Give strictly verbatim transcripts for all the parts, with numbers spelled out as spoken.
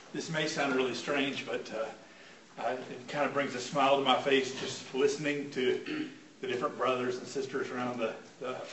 This may sound really strange, but uh, I, it kind of brings a smile to my face just listening to the different brothers and sisters around the, the uh,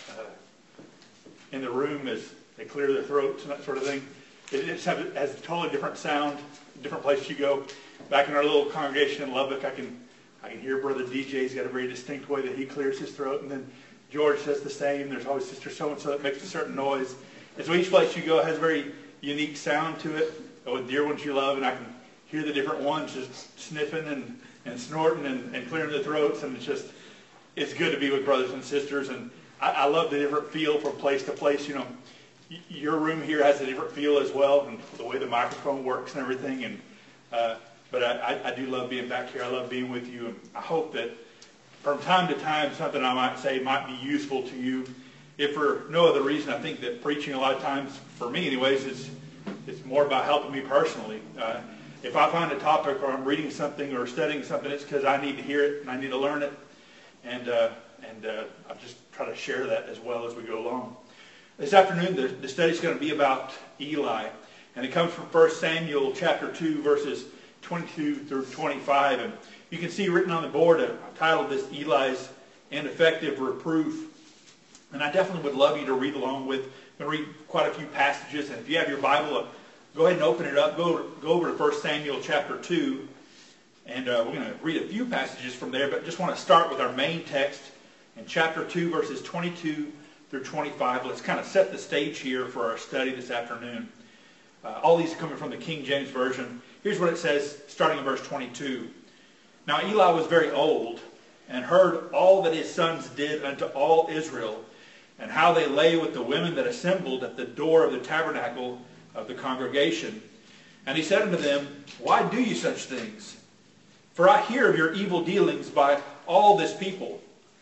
in the room as they clear their throats and that sort of thing. It, it has a totally different sound, different place you go. Back in our little congregation in Lubbock, I can I can hear Brother D J's got a very distinct way that he clears his throat, and then George does the same. There's always Sister so-and-so that makes a certain noise. And so each place you go has a very unique sound to it, with dear ones you love, and I can hear the different ones just sniffing and, and snorting and, and clearing their throats, and it's just, it's good to be with brothers and sisters, and I, I love the different feel from place to place. You know, y- your room here has a different feel as well, and the way the microphone works and everything, and uh, but I, I, I do love being back here. I love being with you, and I hope that from time to time something I might say might be useful to you. If for no other reason, I think that preaching a lot of times, for me anyways, is it's more about helping me personally. Uh, if I find a topic or I'm reading something or studying something, it's because I need to hear it and I need to learn it. And uh, and uh, I'll just try to share that as well as we go along. This afternoon, the, the study is going to be about Eli. And it comes from First Samuel chapter two, verses twenty-two through twenty-five. And you can see written on the board, I titled this Eli's Ineffective Reproof. And I definitely would love you to read along with. I'm going to read quite a few passages. And if you have your Bible, uh, go ahead and open it up. Go, go over to First Samuel chapter two. And uh, we're going to read a few passages from there. But just want to start with our main text in chapter two, verses twenty-two through twenty-five. Let's kind of set the stage here for our study this afternoon. Uh, all these are coming from the King James Version. Here's what it says, starting in verse twenty-two. Now Eli was very old, and heard all that his sons did unto all Israel, and how they lay with the women that assembled at the door of the tabernacle of the congregation. And he said unto them, Why do you such things? For I hear of your evil dealings by all this people.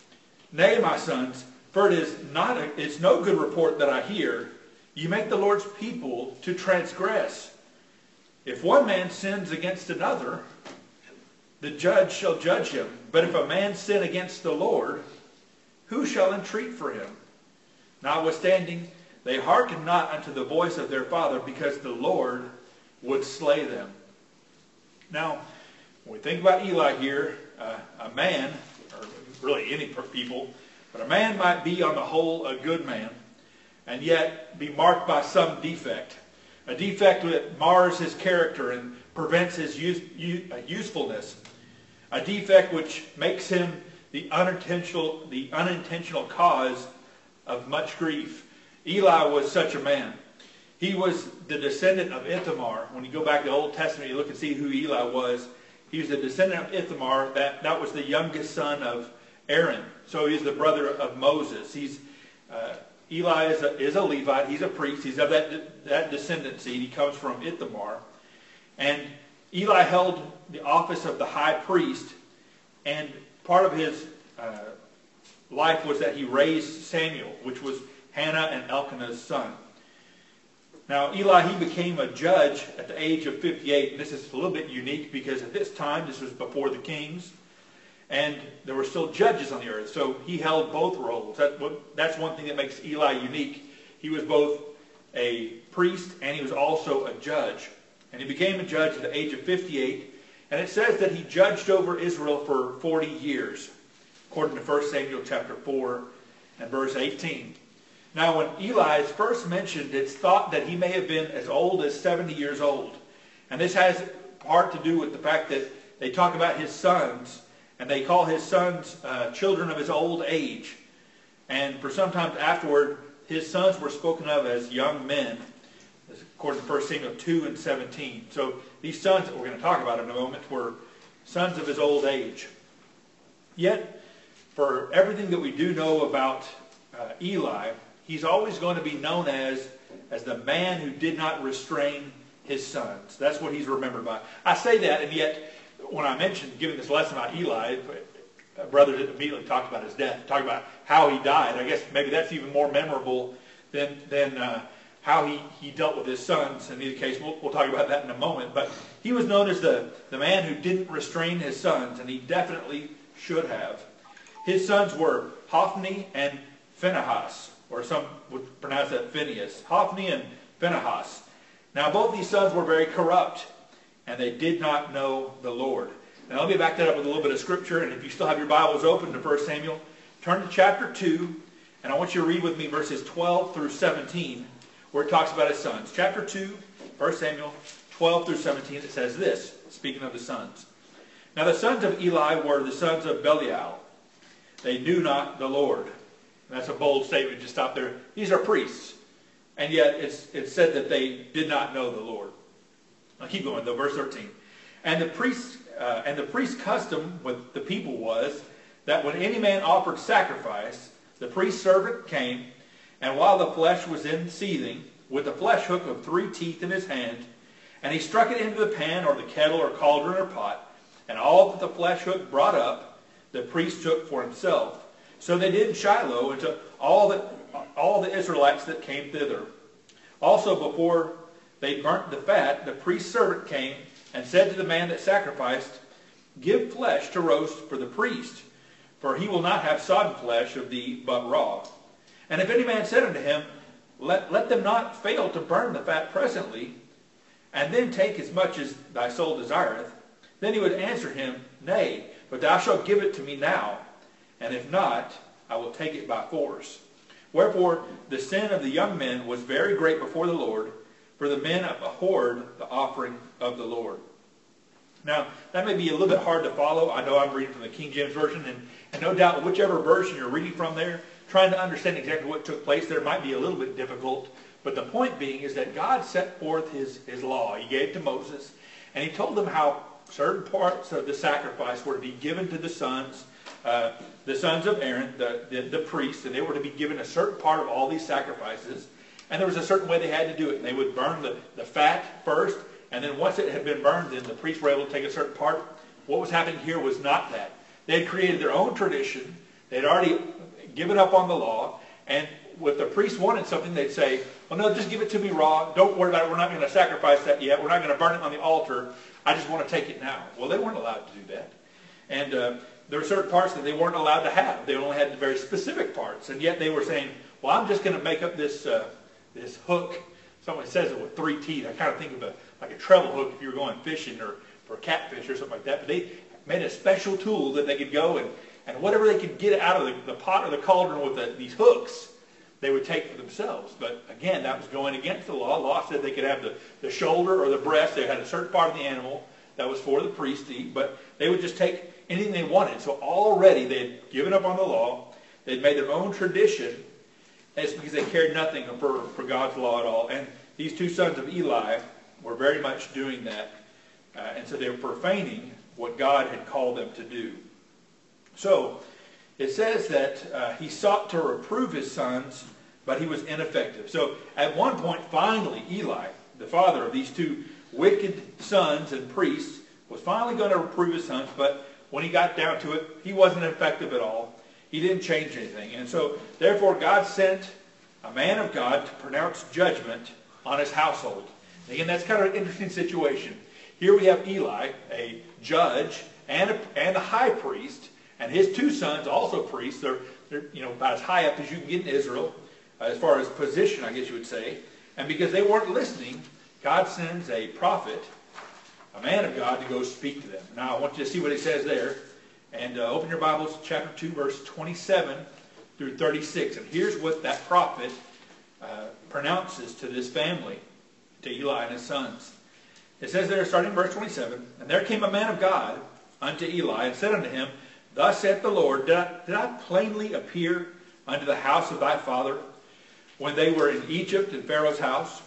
Nay, my sons, for it is not a, it's no good report that I hear. You make the Lord's people to transgress. If one man sins against another, the judge shall judge him. But if a man sin against the Lord, who shall entreat for him? Notwithstanding, they hearkened not unto the voice of their father, because the Lord would slay them. Now, when we think about Eli here, uh, a man, or really any people, but a man might be on the whole a good man, and yet be marked by some defect. A defect that mars his character and prevents his use, use, uh, usefulness. A defect which makes him the unintentional, the unintentional cause of much grief. Eli was such a man. He was the descendant of Ithamar. When you go back to the Old Testament, you look and see who Eli was. He was the descendant of Ithamar. That, that was the youngest son of Aaron. So he's the brother of Moses. He's uh, Eli is a, is a Levite. He's a priest. He's of that, that descendancy. He comes from Ithamar. And Eli held the office of the high priest. And part of his uh, life was that he raised Samuel, which was Hannah and Elkanah's son. Now, Eli, he became a judge at the age of fifty-eight. This is a little bit unique because at this time, this was before the kings. And there were still judges on the earth. So he held both roles. That's, what, that's one thing that makes Eli unique. He was both a priest and he was also a judge. And he became a judge at the age of fifty-eight. And it says that he judged over Israel for forty years, according to First Samuel chapter four and verse eighteen. Now when Eli is first mentioned, it's thought that he may have been as old as seventy years old. And this has part to do with the fact that they talk about his sons. And they call his sons uh, children of his old age. And for some time afterward, his sons were spoken of as young men, according to First Samuel two and seventeen. So these sons that we're going to talk about in a moment were sons of his old age. Yet, for everything that we do know about uh, Eli, he's always going to be known as, as the man who did not restrain his sons. That's what he's remembered by. I say that, and yet when I mentioned giving this lesson about Eli, a brother immediately talked about his death, talked about how he died. I guess maybe that's even more memorable than than uh, how he, he dealt with his sons. In either case, we'll, we'll talk about that in a moment. But he was known as the, the man who didn't restrain his sons, and he definitely should have. His sons were Hophni and Phinehas, or some would pronounce that Phineas. Hophni and Phinehas. Now, both these sons were very corrupt. and they did not know the Lord. Now let me back that up with a little bit of scripture, and if you still have your Bibles open to First Samuel, turn to chapter two, and I want you to read with me verses twelve through seventeen, where it talks about his sons. Chapter two, First Samuel, twelve through seventeen, it says this, speaking of the sons. Now the sons of Eli were the sons of Belial. They knew not the Lord. And that's a bold statement, just stop there. These are priests. And yet it's, it's said that they did not know the Lord. I'll keep going though, verse thirteen. And the priest, uh, and the priest's custom with the people was that when any man offered sacrifice, the priest's servant came, and while the flesh was in seething, with the flesh hook of three teeth in his hand, and he struck it into the pan or the kettle or cauldron or pot, and all that the flesh hook brought up, the priest took for himself. So they did in Shiloh unto all the, all the Israelites that came thither. Also before they burnt the fat, the priest's servant came and said to the man that sacrificed, Give flesh to roast for the priest, for he will not have sodden flesh of thee, but raw. And if any man said unto him, Let, let them not fail to burn the fat presently, and then take as much as thy soul desireth, then he would answer him, Nay, but thou shalt give it to me now, and if not, I will take it by force. Wherefore the sin of the young men was very great before the Lord, for the men abhorred the offering of the Lord. Now, that may be a little bit hard to follow. I know I'm reading from the King James Version, and, and no doubt whichever version you're reading from there, trying to understand exactly what took place there might be a little bit difficult. But the point being is that God set forth his, his law. He gave it to Moses, and he told them how certain parts of the sacrifice were to be given to the sons, uh, the sons of Aaron, the, the, the priests, and they were to be given a certain part of all these sacrifices. And there was a certain way they had to do it. And they would burn the, the fat first, and then once it had been burned, then the priests were able to take a certain part. What was happening here was not that. They had created their own tradition. They had already given up on the law, and if the priest wanted something, they'd say, well, no, just give it to me raw. Don't worry about it. We're not going to sacrifice that yet. We're not going to burn it on the altar. I just want to take it now. Well, they weren't allowed to do that. And uh, there were certain parts that they weren't allowed to have. They only had the very specific parts. And yet they were saying, well, I'm just going to make up this uh, this hook. Somebody says it with three teeth. I kind of think of a like a treble hook if you were going fishing or for catfish or something like that. But they made a special tool that they could go and, and whatever they could get out of the, the pot or the cauldron with the, these hooks, they would take for themselves. But again, that was going against the law. The law said they could have the, the shoulder or the breast. They had a certain part of the animal that was for the priest to eat, but they would just take anything they wanted. So already they had given up on the law. They'd made their own tradition. And it's because they cared nothing for, for God's law at all. And these two sons of Eli were very much doing that. Uh, and so they were profaning what God had called them to do. So it says that uh, he sought to reprove his sons, but he was ineffective. So at one point, finally, Eli, the father of these two wicked sons and priests, was finally going to reprove his sons, but when he got down to it, he wasn't effective at all. He didn't change anything. And so, therefore, God sent a man of God to pronounce judgment on his household. And again, that's kind of an interesting situation. Here we have Eli, a judge and a, and a high priest, and his two sons, also priests. They're, they're you know, about as high up as you can get in Israel, uh, as far as position, I guess you would say. And because they weren't listening, God sends a prophet, a man of God, to go speak to them. Now, I want you to see what it says there. And uh, open your Bibles, chapter two, verse twenty-seven through thirty-six. And here's what that prophet uh, pronounces to this family, to Eli and his sons. It says there, starting in verse twenty-seven, And there came a man of God unto Eli, and said unto him, Thus saith the Lord, Did I, did I plainly appear unto the house of thy father, when they were in Egypt in Pharaoh's house?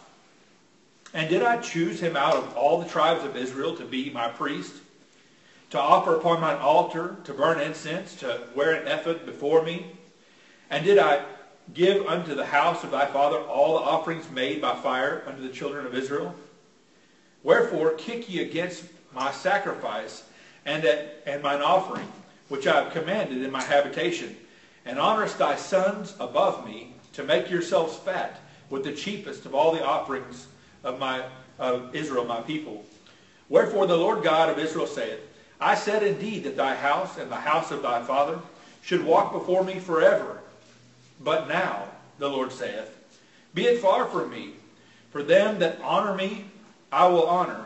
And did I choose him out of all the tribes of Israel to be my priest, to offer upon mine altar, to burn incense, to wear an ephod before me? And did I give unto the house of thy father all the offerings made by fire unto the children of Israel? Wherefore kick ye against my sacrifice and, at, and mine offering, which I have commanded in my habitation, and honorest thy sons above me, to make yourselves fat with the cheapest of all the offerings of my of Israel, my people. Wherefore the Lord God of Israel saith, I said indeed that thy house and the house of thy father should walk before me forever. But now, the Lord saith, Be it far from me, for them that honor me I will honor, and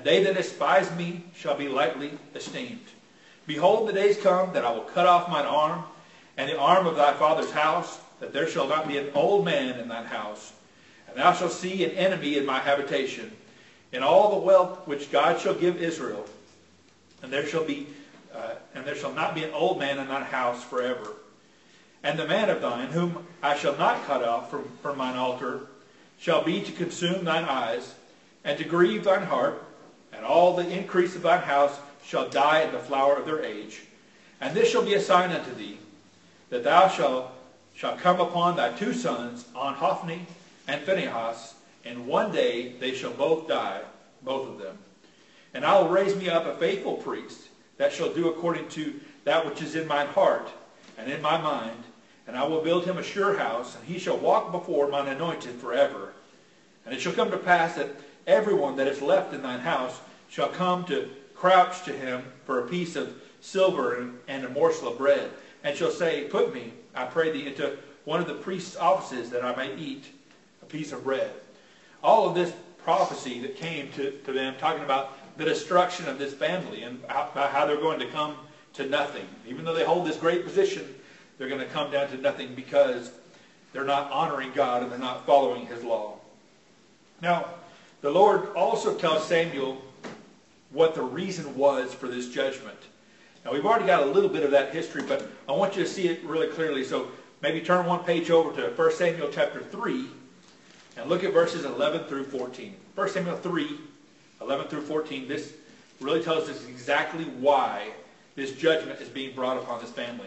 and they that despise me shall be lightly esteemed. Behold, the days come that I will cut off mine arm, and the arm of thy father's house, that there shall not be an old man in thine house. And thou shalt see an enemy in my habitation, in all the wealth which God shall give Israel. And there shall be, uh, and there shall not be an old man in thine house forever. And the man of thine, whom I shall not cut off from, from mine altar, shall be to consume thine eyes, and to grieve thine heart, and all the increase of thine house shall die in the flower of their age. And this shall be a sign unto thee, that thou shalt shall come upon thy two sons, on Hophni and Phinehas, and one day they shall both die, both of them. And I will raise me up a faithful priest, that shall do according to that which is in mine heart and in my mind, and I will build him a sure house, and he shall walk before mine anointed forever. And it shall come to pass that everyone that is left in thine house shall come to crouch to him for a piece of silver and, and a morsel of bread, and shall say, Put me, I pray thee, into one of the priest's offices, that I may eat a piece of bread. All of this prophecy that came to, to them, talking about the destruction of this family, and how, how they're going to come to nothing. Even though they hold this great position, they're going to come down to nothing because they're not honoring God and they're not following his law. Now, the Lord also tells Samuel what the reason was for this judgment. Now, we've already got a little bit of that history, but I want you to see it really clearly. So maybe turn one page over to First Samuel chapter three and look at verses eleven through fourteen. First Samuel three, eleven through fourteen, this really tells us exactly why this judgment is being brought upon this family.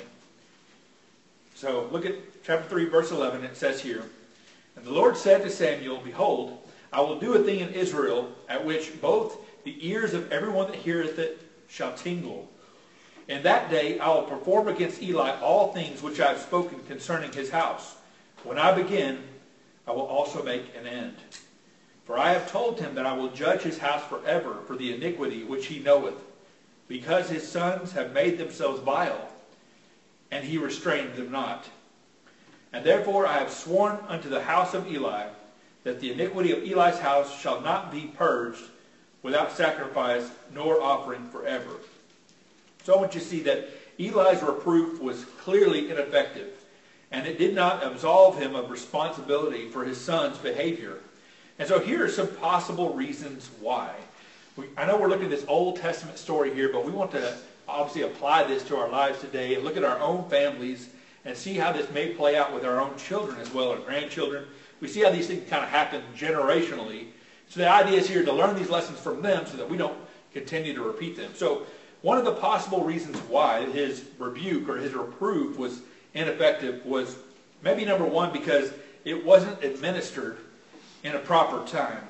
So look at chapter three, verse eleven. It says here, And the Lord said to Samuel, Behold, I will do a thing in Israel, at which both the ears of everyone that heareth it shall tingle. In that day I will perform against Eli all things which I have spoken concerning his house. When I begin, I will also make an end. For I have told him that I will judge his house forever for the iniquity which he knoweth, because his sons have made themselves vile, and he restrained them not. And therefore I have sworn unto the house of Eli, that the iniquity of Eli's house shall not be purged without sacrifice nor offering forever. So I want you to see that Eli's reproof was clearly ineffective, and it did not absolve him of responsibility for his son's behavior. And so here are some possible reasons why. We, I know we're looking at this Old Testament story here, but we want to obviously apply this to our lives today and look at our own families and see how this may play out with our own children as well, our grandchildren. We see how these things kind of happen generationally. So the idea is here to learn these lessons from them so that we don't continue to repeat them. So one of the possible reasons why his rebuke or his reproof was ineffective was maybe number one, because it wasn't administered in a proper time.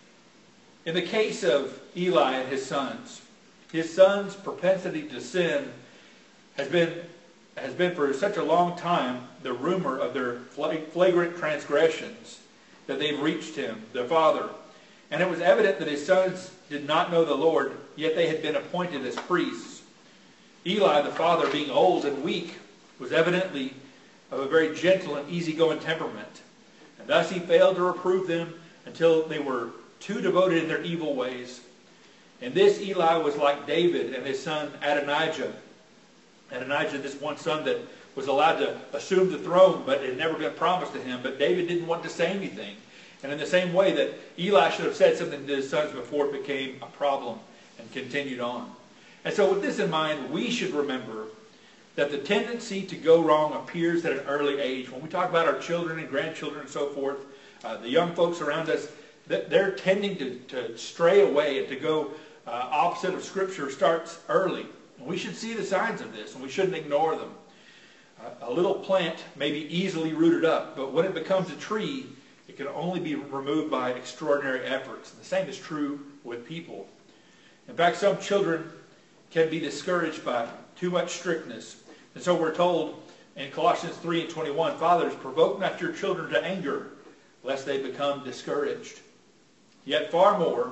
In the case of Eli and his sons, his sons' propensity to sin has been, has been for such a long time the rumor of their flagrant transgressions that they've reached him, their father. And it was evident that his sons did not know the Lord, yet they had been appointed as priests. Eli, the father, being old and weak, was evidently of a very gentle and easygoing temperament. And thus he failed to reprove them until they were too devoted in their evil ways. In this, Eli was like David and his son Adonijah. Adonijah, this one son that was allowed to assume the throne, but it had never been promised to him. But David didn't want to say anything. And in the same way that Eli should have said something to his sons before it became a problem and continued on. And so with this in mind, we should remember that the tendency to go wrong appears at an early age. When we talk about our children and grandchildren and so forth, uh, the young folks around us, they're tending to, to stray away and to go uh, opposite of Scripture starts early. And we should see the signs of this, and we shouldn't ignore them. Uh, a little plant may be easily rooted up, but when it becomes a tree, it can only be removed by extraordinary efforts. And the same is true with people. In fact, some children can be discouraged by too much strictness. And so we're told in Colossians three and twenty-one, Fathers, provoke not your children to anger, lest they become discouraged. Yet far more,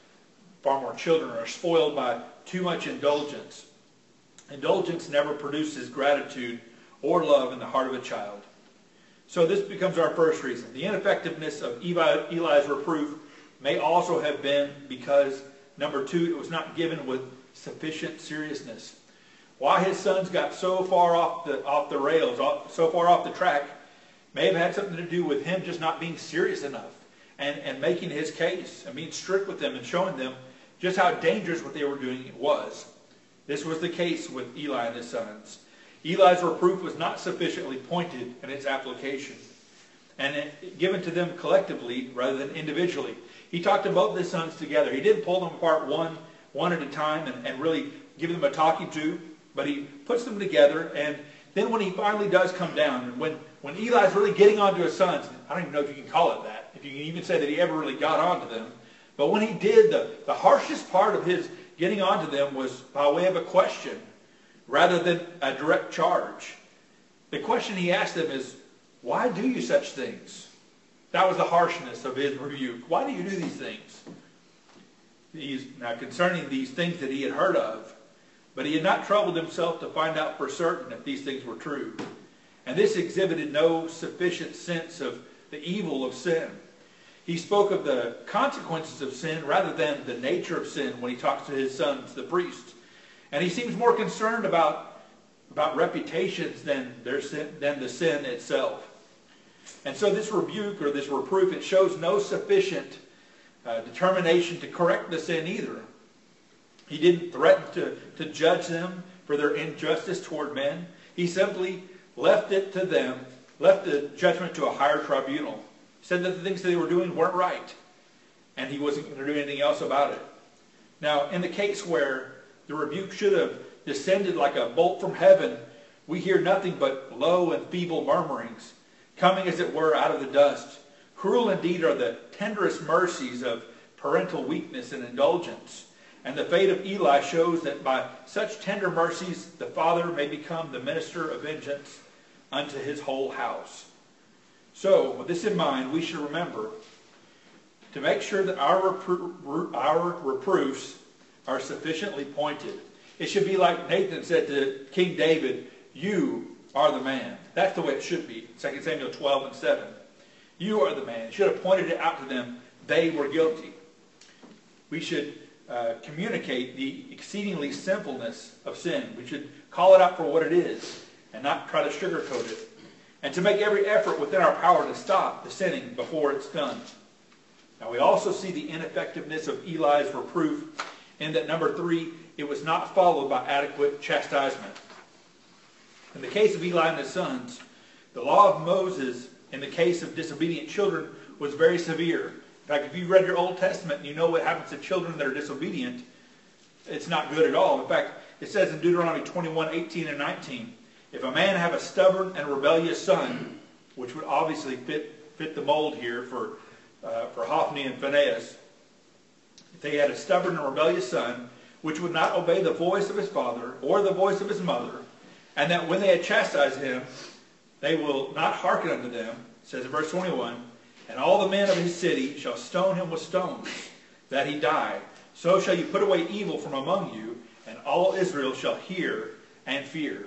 far more children are spoiled by too much indulgence. Indulgence never produces gratitude or love in the heart of a child. So this becomes our first reason. The ineffectiveness of Eli, Eli's reproof may also have been because Number two, it was not given with sufficient seriousness. Why his sons got so far off the, off the rails, off, so far off the track, may have had something to do with him just not being serious enough and, and making his case and being strict with them and showing them just how dangerous what they were doing was. This was the case with Eli and his sons. Eli's reproof was not sufficiently pointed in its application, and it, given to them collectively rather than individually. He talked to both his sons together. He didn't pull them apart one, one at a time and, and really give them a talking to, but he puts them together. And then when he finally does come down, and when, when Eli's really getting on to his sons, I don't even know if you can call it that, if you can even say that he ever really got on to them, but when he did, the, the harshest part of his getting on to them was by way of a question rather than a direct charge. The question he asked them is, why do you such things? That was the harshness of his rebuke. Why do you do these things? He's, now concerning these things that he had heard of, but he had not troubled himself to find out for certain if these things were true. And this exhibited no sufficient sense of the evil of sin. He spoke of the consequences of sin rather than the nature of sin when he talks to his sons, the priests. And he seems more concerned about, about reputations than, their sin, than the sin itself. And so this rebuke or this reproof, it shows no sufficient uh, determination to correct the sin either. He didn't threaten to, to judge them for their injustice toward men. He simply left it to them, left the judgment to a higher tribunal. Said that the things that they were doing weren't right, and he wasn't going to do anything else about it. Now, in the case where the rebuke should have descended like a bolt from heaven, we hear nothing but low and feeble murmurings, coming as it were out of the dust. Cruel indeed are the tenderest mercies of parental weakness and indulgence. And the fate of Eli shows that by such tender mercies the father may become the minister of vengeance unto his whole house. So, with this in mind, we should remember to make sure that our, repro our reproofs are sufficiently pointed. It should be like Nathan said to King David, you are the man. That's the way it should be. Second Samuel twelve and seven. You are the man. He should have pointed it out to them. They were guilty. We should uh, communicate the exceedingly sinfulness of sin. We should call it out for what it is and not try to sugarcoat it. And to make every effort within our power to stop the sinning before it's done. Now we also see the ineffectiveness of Eli's reproof in that, number three, it was not followed by adequate chastisement. In the case of Eli and his sons, the law of Moses in the case of disobedient children was very severe. In fact, if you read your Old Testament and you know what happens to children that are disobedient, it's not good at all. In fact, it says in Deuteronomy twenty-one, eighteen and nineteen, if a man have a stubborn and rebellious son, which would obviously fit, fit the mold here for, uh, for Hophni and Phinehas, if they had a stubborn and rebellious son, which would not obey the voice of his father or the voice of his mother, and that when they had chastised him, they will not hearken unto them, it says in verse twenty-one, and all the men of his city shall stone him with stones, that he die. So shall you put away evil from among you, and all Israel shall hear and fear.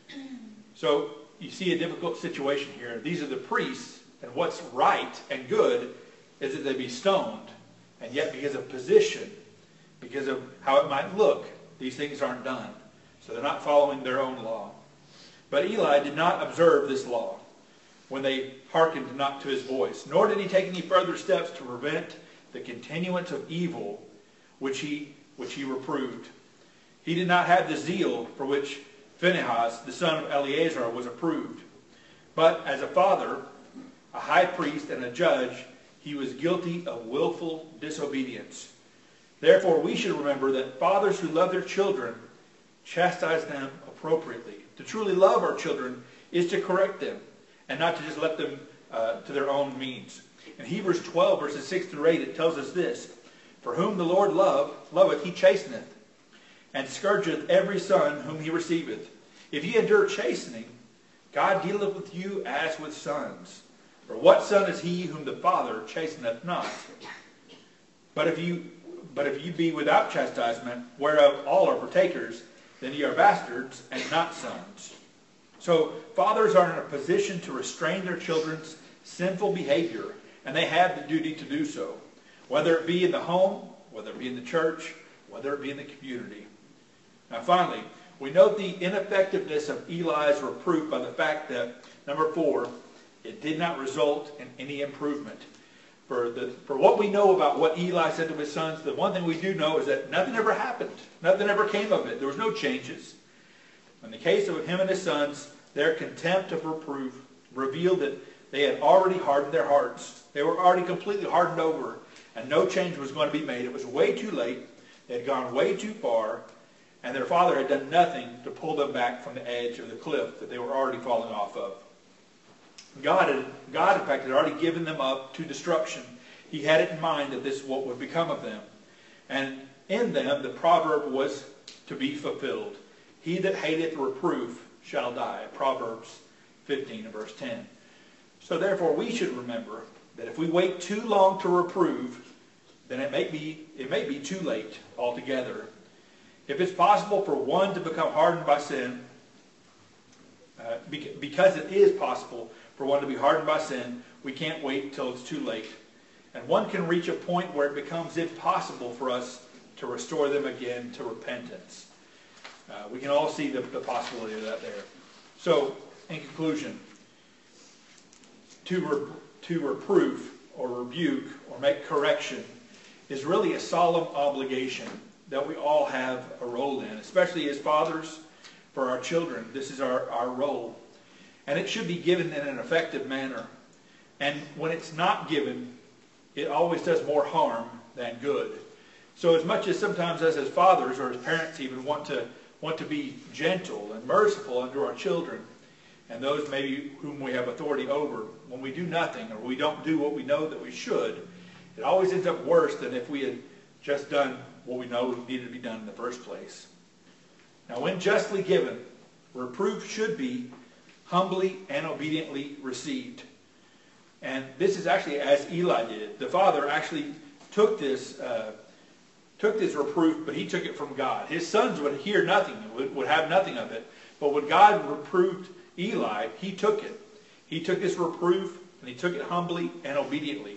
So you see a difficult situation here. These are the priests, and what's right and good is that they be stoned. And yet because of position, because of how it might look, these things aren't done. So they're not following their own law. But Eli did not observe this law when they hearkened not to his voice, nor did he take any further steps to prevent the continuance of evil which he, which he reproved. He did not have the zeal for which Phinehas, the son of Eleazar, was approved. But as a father, a high priest, and a judge, he was guilty of willful disobedience. Therefore, we should remember that fathers who love their children chastise them appropriately. To truly love our children is to correct them and not to just let them uh, to their own means. In Hebrews twelve, verses six through eight, it tells us this, for whom the Lord love, loveth, he chasteneth, and scourgeth every son whom he receiveth. If ye endure chastening, God dealeth with you as with sons. For what son is he whom the Father chasteneth not? But if you, but if you be without chastisement, whereof all are partakers, then ye are bastards and not sons. So fathers are in a position to restrain their children's sinful behavior, and they have the duty to do so, whether it be in the home whether it be in the church, whether it be in the community. Now finally, we note the ineffectiveness of Eli's reproof by the fact that, number four, it did not result in any improvement. For, the, for what we know about what Eli said to his sons, the one thing we do know is that nothing ever happened. Nothing ever came of it. There was no changes. In the case of him and his sons, their contempt of reproof revealed that they had already hardened their hearts. They were already completely hardened over, and no change was going to be made. It was way too late. They had gone way too far, and their father had done nothing to pull them back from the edge of the cliff that they were already falling off of. God, had, God, in fact, had already given them up to destruction. He had it in mind that this is what would become of them. And in them, the proverb was to be fulfilled. He that hateth reproof shall die. Proverbs fifteen and verse ten. So therefore, we should remember that if we wait too long to reprove, then it may be, it may be too late altogether. If it's possible for one to become hardened by sin, uh, because it is possible for one to be hardened by sin, we can't wait till it's too late. And one can reach a point where it becomes impossible for us to restore them again to repentance. Uh, we can all see the, the possibility of that there. So, in conclusion, to, re, to reproof or rebuke or make correction is really a solemn obligation that we all have a role in, especially as fathers for our children. This is our, our role. And it should be given in an effective manner. And when it's not given, it always does more harm than good. So as much as sometimes us as fathers or as parents even want to want to be gentle and merciful unto our children and those maybe whom we have authority over, when we do nothing or we don't do what we know that we should, it always ends up worse than if we had just done what we know needed to be done in the first place. Now, when justly given, reproof should be humbly and obediently received. And this is actually as Eli did. The father actually took this uh, took this reproof, but he took it from God. His sons would hear nothing, would, would have nothing of it. But when God reproved Eli, he took it. He took this reproof, and he took it humbly and obediently.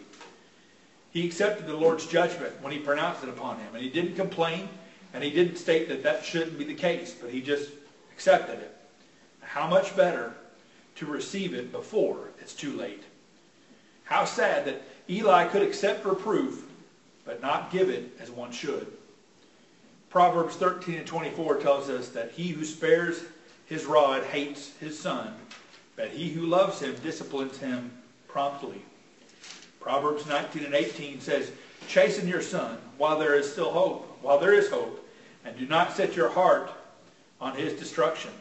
He accepted the Lord's judgment when he pronounced it upon him. And he didn't complain, and he didn't state that that shouldn't be the case, but he just accepted it. How much better to receive it before it's too late. How sad that Eli could accept reproof, but not give it as one should. Proverbs thirteen and twenty-four tells us that he who spares his rod hates his son, but he who loves him disciplines him promptly. Proverbs nineteen and eighteen says, chasten your son while there is still hope, while there is hope, and do not set your heart on his destruction.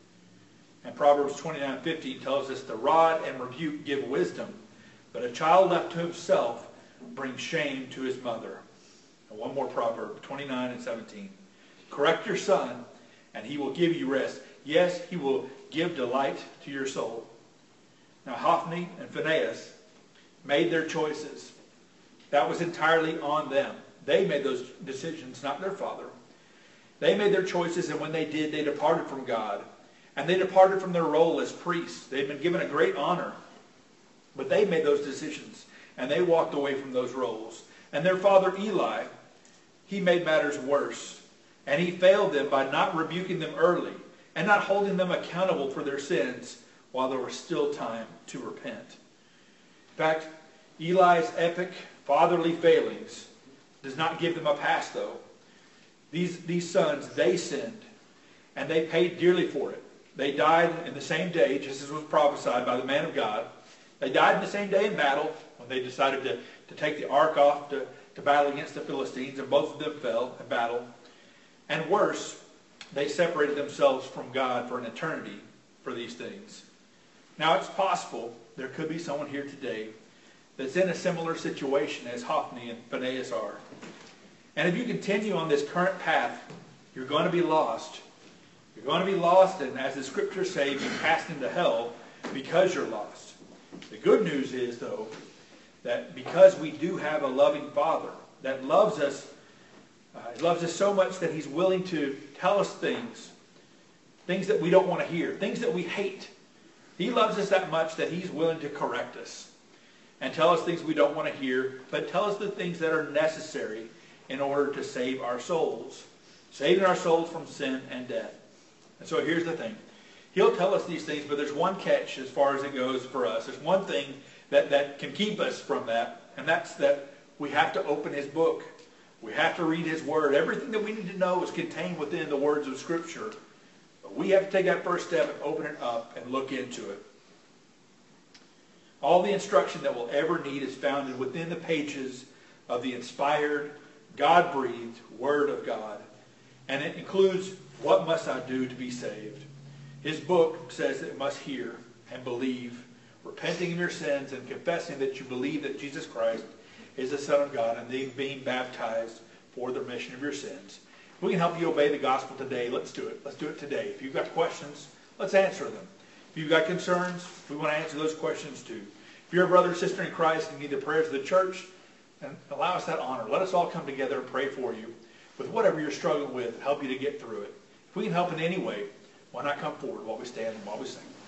And Proverbs twenty-nine and fifteen tells us the rod and rebuke give wisdom, but a child left to himself brings shame to his mother. And one more proverb, twenty-nine and seventeen. Correct your son, and he will give you rest. Yes, he will give delight to your soul. Now Hophni and Phinehas made their choices. That was entirely on them. They made those decisions, not their father. They made their choices, and when they did, they departed from God. And they departed from their role as priests. They'd been given a great honor. But they made those decisions, and they walked away from those roles. And their father Eli, he made matters worse. And he failed them by not rebuking them early and not holding them accountable for their sins while there was still time to repent. In fact, Eli's epic fatherly failings does not give them a pass, though. These, these sons, they sinned, and they paid dearly for it. They died in the same day, just as was prophesied by the man of God. They died in the same day in battle when they decided to, to take the ark off to, to battle against the Philistines, and both of them fell in battle. And worse, they separated themselves from God for an eternity for these things. Now, it's possible there could be someone here today that's in a similar situation as Hophni and Phinehas are. And if you continue on this current path, you're going to be lost. You're going to be lost, and as the scriptures say, be cast into hell because you're lost. The good news is, though, that because we do have a loving Father that loves us, uh, he loves us so much that he's willing to tell us things, things that we don't want to hear, things that we hate. He loves us that much that he's willing to correct us and tell us things we don't want to hear, but tell us the things that are necessary in order to save our souls. Saving our souls from sin and death. And so here's the thing. He'll tell us these things, but there's one catch as far as it goes for us. There's one thing that, that can keep us from that, and that's that we have to open his book. We have to read his word. Everything that we need to know is contained within the words of Scripture. But we have to take that first step and open it up and look into it. All the instruction that we'll ever need is found within the pages of the inspired, God-breathed Word of God. And it includes, what must I do to be saved? His book says that you must hear and believe, repenting of your sins and confessing that you believe that Jesus Christ is the Son of God and then being baptized for the remission of your sins. If we can help you obey the gospel today, let's do it. Let's do it today. If you've got questions, let's answer them. If you've got concerns, we want to answer those questions too. If you're a brother or sister in Christ and need the prayers of the church, and allow us that honor. Let us all come together and pray for you with whatever you're struggling with and help you to get through it. If we can help in any way, why not come forward while we stand and while we sing?